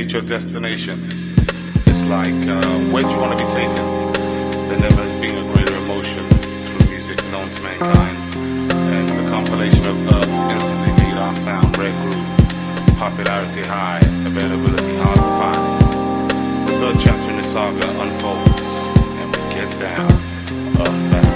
reach your destination, it's like, where do you want to be taken? There never has been a greater emotion through music known to mankind. And the compilation of Earth instantly made our sound red groove. Popularity high, availability hard to find. The third chapter in the saga unfolds, and we get down, earthbound.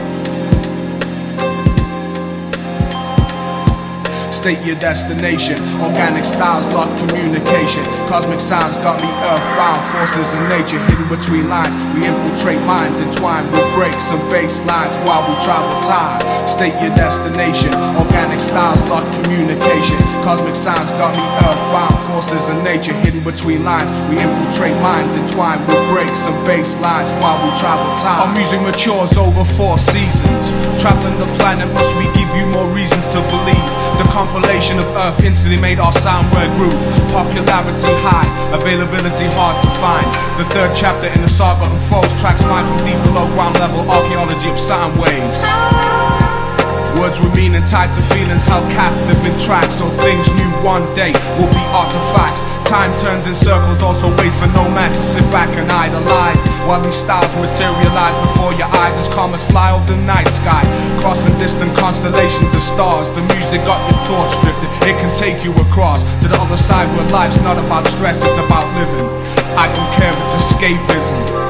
State your destination. Organic styles lock communication. Cosmic sounds got me earthbound. Forces in nature hidden between lines. We infiltrate minds, entwined with breaks and bass lines while we travel time. State your destination. Organic styles lock communication. Cosmic sounds got me earthbound. Forces in nature hidden between lines. We infiltrate minds, entwined with breaks and bass lines while we travel time. Our music matures over 4 seasons. Traveling the planet, must we give you more reasons to believe? The compilation of Earth instantly made our sound red groove. Popularity high, availability hard to find. The third chapter in the saga unfolds. Tracks mine from deep below ground level. Archaeology of sound waves. Words with meaning tied to feelings held captive in tracks. So things new one day will be artifacts. Time turns in circles, also waits for no man to sit back and idolize. While these styles materialize before your eyes as comets fly over the night sky, crossing distant constellations of stars. The music got your thoughts drifted. It can take you across to the other side where life's not about stress, it's about living. I don't care if it's escapism.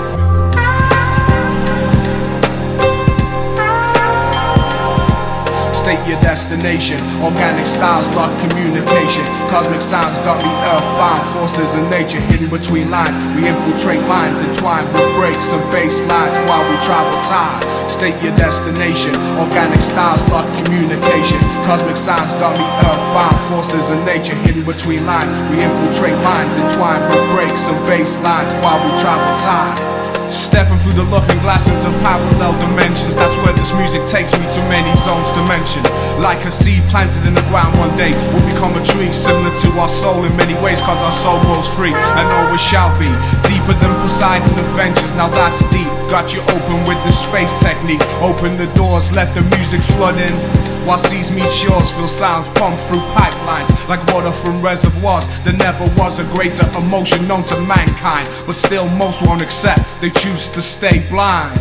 State your destination. Organic styles lock communication. Cosmic sounds got me earthbound. Forces in nature hidden between lines. We infiltrate minds, entwined with breaks and bass lines while we travel time. State your destination. Organic styles lock communication. Cosmic sounds got me earthbound. Forces in nature hidden between lines. We infiltrate minds, entwined with breaks and bass lines while we travel time. Stepping through the looking glass into parallel dimensions. That's where this music takes me to many zones to mention. Like a seed planted in the ground one day will become a tree, similar to our soul in many ways, cause our soul grows free and always shall be. Deeper than Poseidon adventures, now that's deep. Got you open with the space technique. Open the doors, let the music flood in. While seas meet shores, feel sounds pump through pipelines. Like water from reservoirs. There never was a greater emotion known to mankind. But still most won't accept, they choose to stay blind.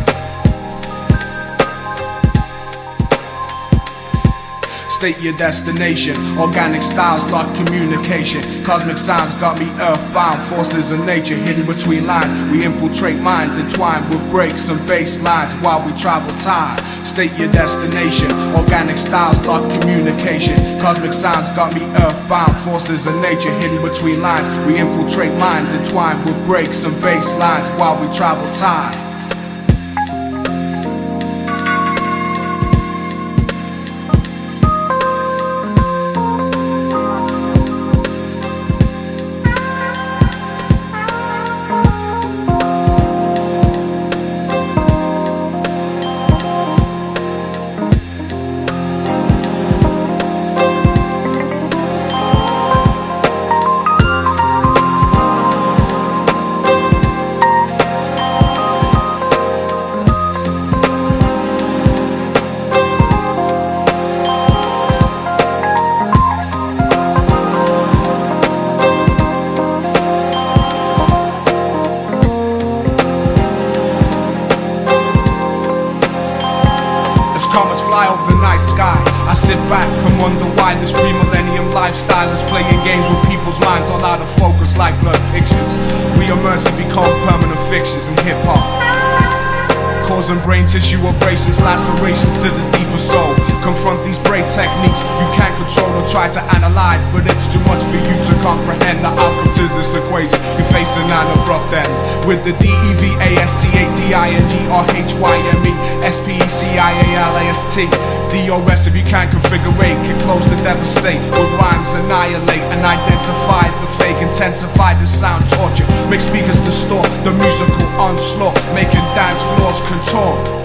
State your destination. Organic styles lock communication. Cosmic sounds got me earthbound. Forces in nature hidden between lines. We infiltrate minds, entwined with breaks and bass lines while we travel time. State your destination. Organic styles lock communication. Cosmic sounds got me earthbound. Forces in nature hidden between lines. We infiltrate minds, entwined with breaks and bass lines while we travel time. Comets fly over the night sky. I sit back and wonder why this pre-millennium lifestyle is playing games with people's minds all out of focus like blurred pictures. We emerge to become permanent fixtures in hip-hop, causing brain tissue abrasions, lacerations to the deeper soul. Confront these brave techniques you can't control or try to analyze, but it's too much for you to comprehend the outcome to this equation. You face an abrupt end with the DEVASTATINGRHYME DOS if you can't configure, can close to devastate with rhymes, annihilate and identify the fake, intensify the sound torture, make speakers distort the musical onslaught, making dance floors contort.